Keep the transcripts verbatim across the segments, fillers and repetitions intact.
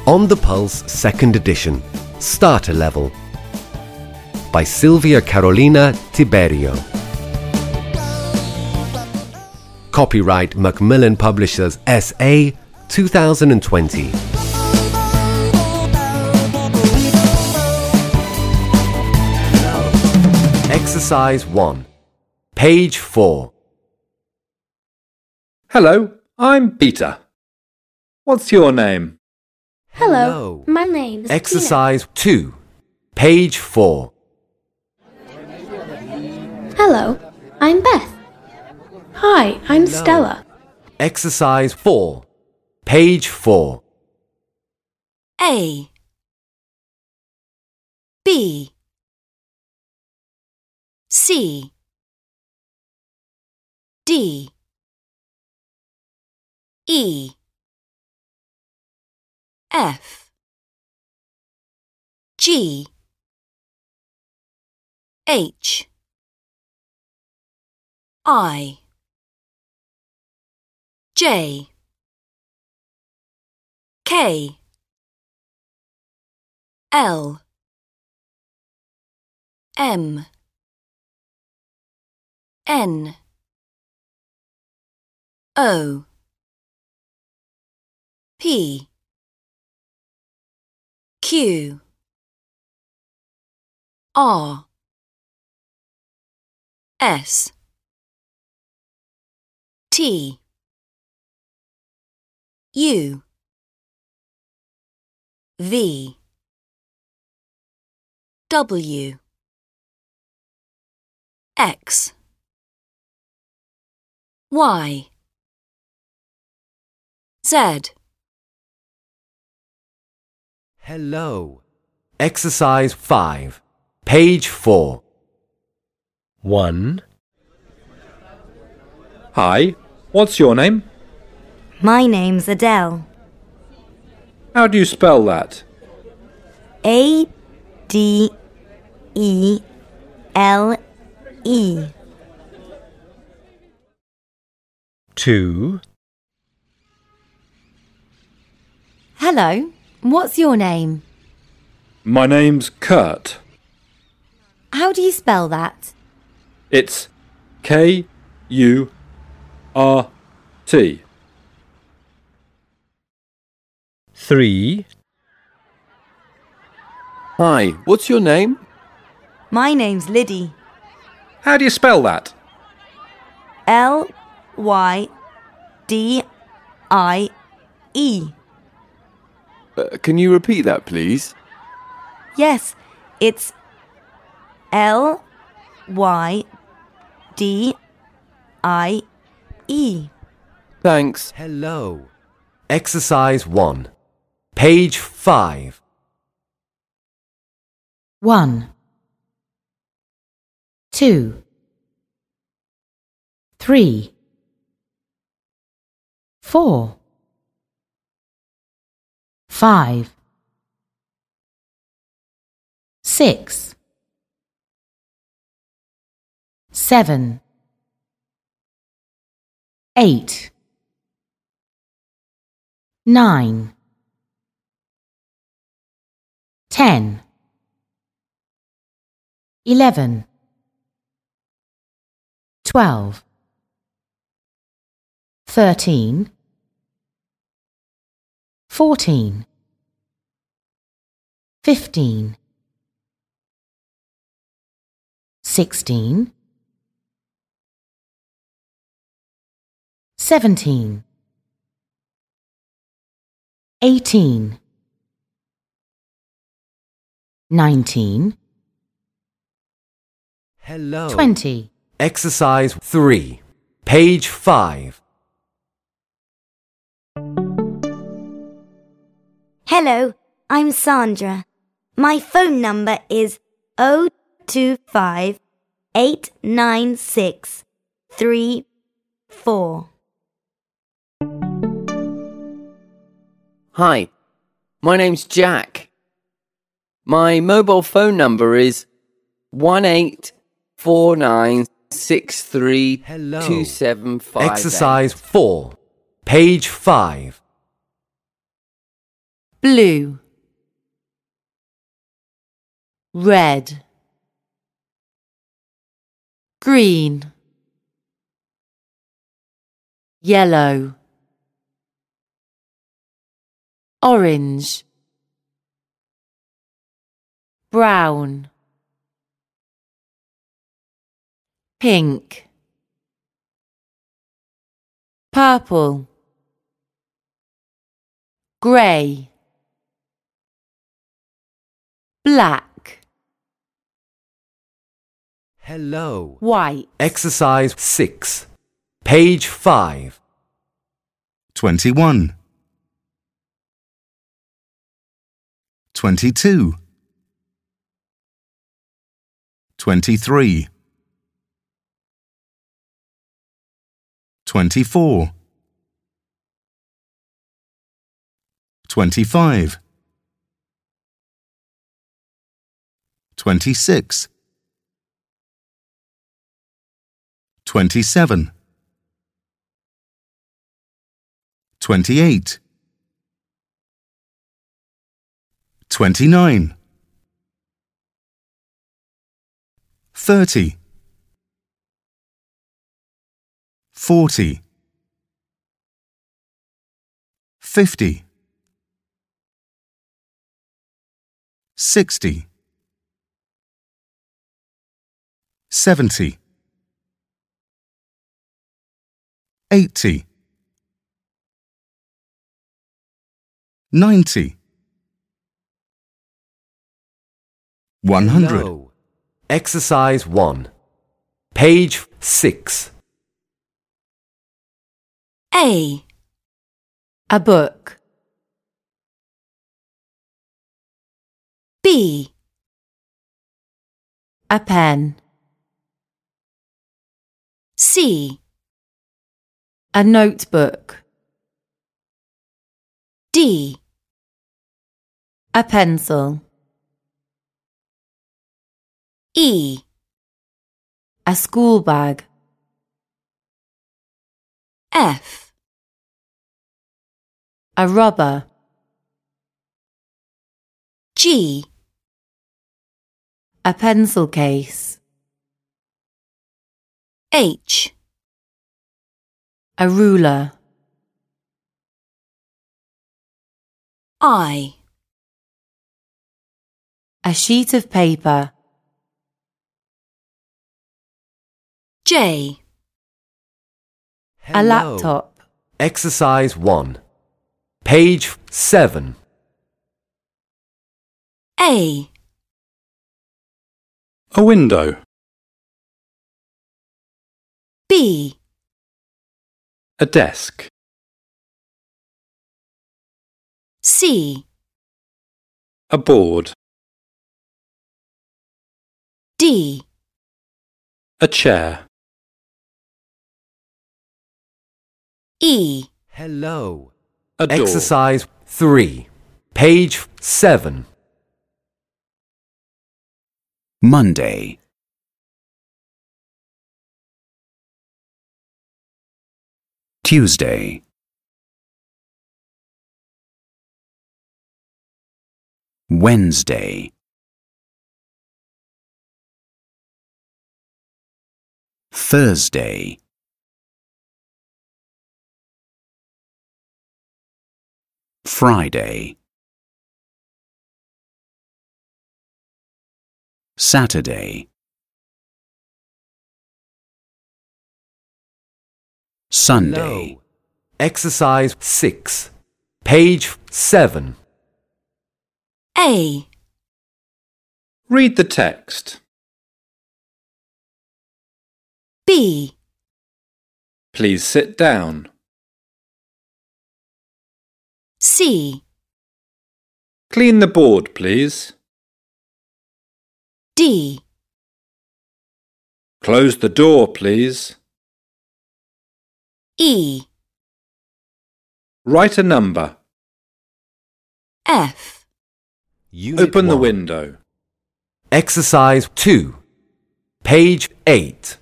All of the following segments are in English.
On the Pulse second edition, Starter Level, by Silvia Carolina Tiberio. Copyright Macmillan Publishers S A two thousand twenty. Exercise one. Page four. Hello, I'm Peter. What's your name? Hello, my name's Exercise two. Page four. Tina. Hello, I'm Beth. Hi, I'm Hello. Stella. Exercise four. Page four. A B C D E F G H I J K L M N O P Q R S T U V W X Y Z. Hello. Exercise five. Page four. one. Hi, what's your name? My name's Adele. How do you spell that? A D E L E. two. Hello, what's your name? My name's Kurt. How do you spell that? It's K U R T. three. Hi, what's your name? My name's Liddy. How do you spell that? L Y D I E. Uh, can you repeat that, please? Yes, it's L Y D I E. Thanks. Hello. Exercise one. Page five. One, two, three, four, five, six, seven, eight, nine, ten, eleven, twelve, thirteen, fourteen, fifteen, sixteen, seventeen, eighteen, nineteen, Hello. twenty. Exercise three. Page five. Hello, I'm Sandra. My phone number is oh two five, eight nine six, three four. Hi, my name's Jack. My mobile phone number is one eight four nine six three two seven five eight. Exercise four. Page five. blue, red, green, yellow, orange, brown, pink, purple, grey, black, Hello. white, Exercise six. Page five. twenty-one, twenty-two, twenty-three, twenty-four, twenty-five, twenty-six, twenty-seven, twenty-eight, twenty-nine, thirty, forty, fifty, sixty, seventy, eighty, ninety, one hundred. Hello. Exercise one. Page six. A, a book, B, a pen, C, a notebook, D, a pencil, E, a school bag, F, a rubber, G, a pencil case, H, a ruler, I, a sheet of paper, J, a Hello. laptop, Exercise one. Page seven. A, A window. B, A desk. C, A board. D, A chair. E, Hello. A door. Exercise three. Page seven. Monday, Tuesday, Wednesday, Thursday, Friday, Saturday, Sunday, Hello. Exercise six. Page seven. A, Read the text. B, Please sit down. C, Clean the board, please. D, Close the door, please. E, Write a number. F, Unit Open the one. window. Exercise two. Page eight.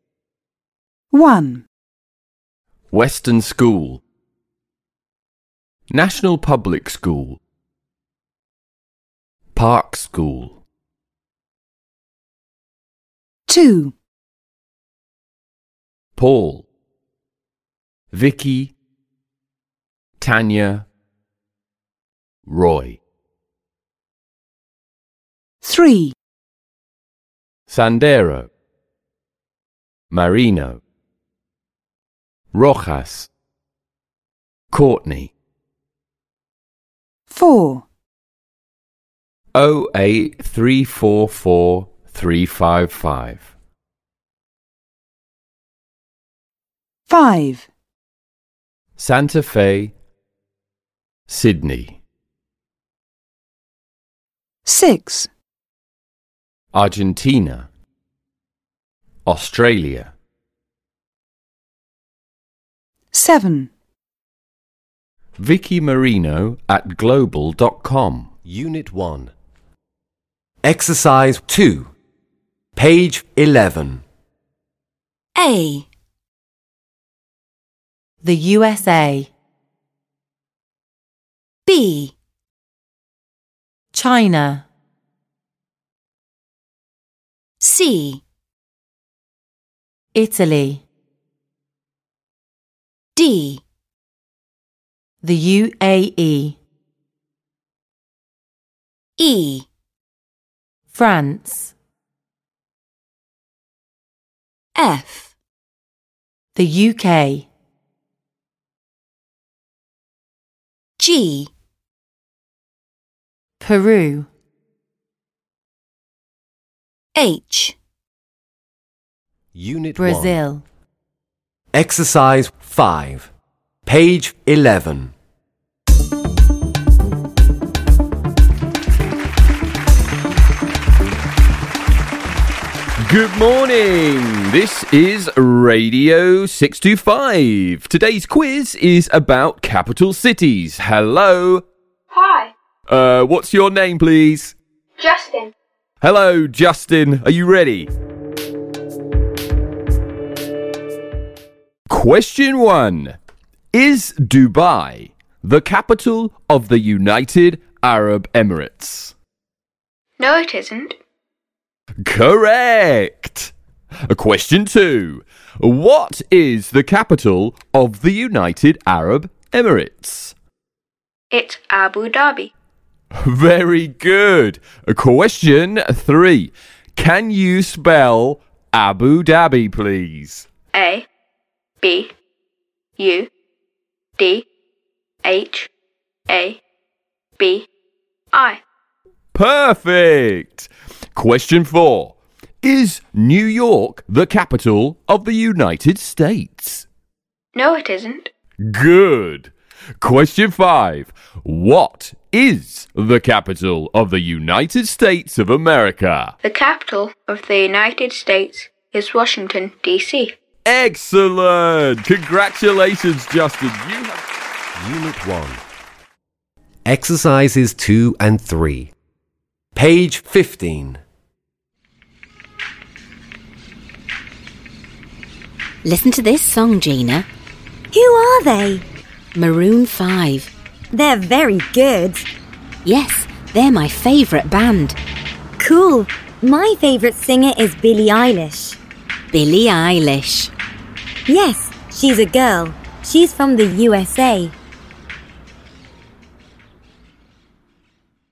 one. Western School, National Public School, Park School. two. Paul, Vicky, Tanya, Roy. three. Sandero, Marino, Rojas, Courtney. four. oh eight three four four three five five. five. Santa Fe, Sydney. six. Argentina, Australia. seven. Vicky Marino at global dot com. Unit one. Exercise two. Page eleven. A, The U S A. B, China. C, Italy. D, The U A E. E, France. F, The U K. G, Peru. H, Unit Brazil. one. Exercise five. Page eleven. Good morning. This is Radio six two five. Today's quiz is about capital cities. Hello. Hi, Uh, what's your name, please? Justin. Hello, Justin. Are you ready? Question one. Is Dubai the capital of the United Arab Emirates? No, it isn't. Correct. Question two. What is the capital of the United Arab Emirates? It's Abu Dhabi. Very good. Question three. Can you spell Abu Dhabi, please? A, B, U, D, H, A, B, I. Perfect. Question four. Is New York the capital of the United States? No, it isn't. Good. Question five. What is the capital of the United States of America? The capital of the United States is Washington, D C Excellent. Congratulations, Justin. You have... Unit one. Exercises two and three. Page fifteen. Listen to this song, Gina. Who are they? Maroon five. They're very good. Yes, they're my favourite band. Cool. My favourite singer is Billie Eilish. Billie Eilish. Yes, she's a girl. She's from the U S A.